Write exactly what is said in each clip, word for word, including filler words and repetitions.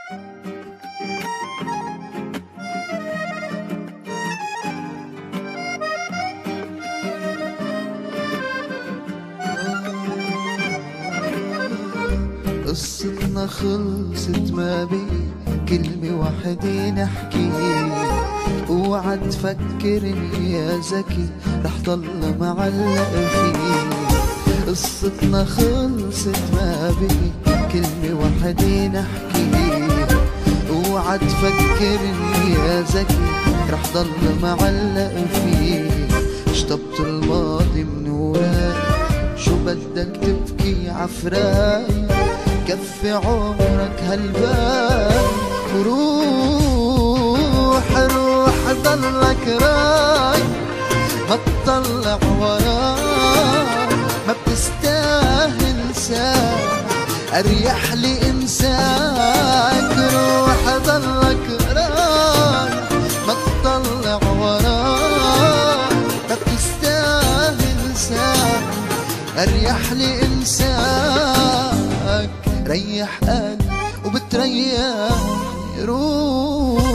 قصتنا خلصت ما بي كلمة واحدة نحكيها، اوعى تفكرني يا زكي رح ضل معلق فيه. قصتنا خلصت ما بي كلمة واحدة نحكيها، اوعى تفكرني يا زكي رح ضل معلق فيه. شطبت الماضي من وراي شو بدك تبكي عفراي، كفي عمرك هالبال وروح روح ضلك راي، ما تطلع وراي ما بتستاهل ساعة اريح لي انساك. روح ضلك راي ما تطلع وراي ما بتستاهل ساعة اريح لي انساك. ريح قلبي وبتريحني روح.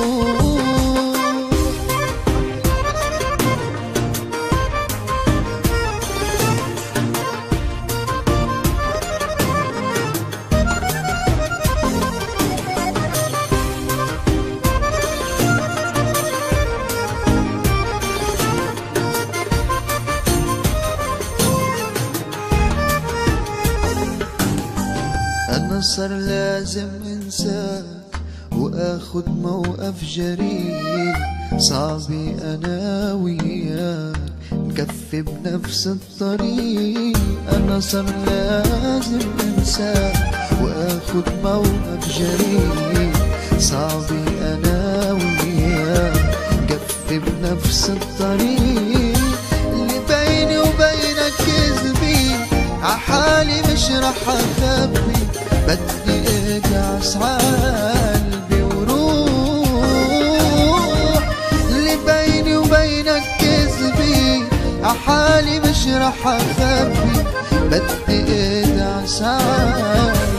أنا صار لازم انساك واخد موقف جريء، صعبي انا وياك نكفي بنفس الطريق. انا صار لازم انساك واخد موقف جريء، صعبي انا وياك نكفي بنفس الطريق. اللي بيني وبينك كذبي عحالي مش رح اخبي، بدي اجعس عالبي وروح. اللي بيني وبينك كذبي عحالي مش رح اخبي، بدي اجعس عالبي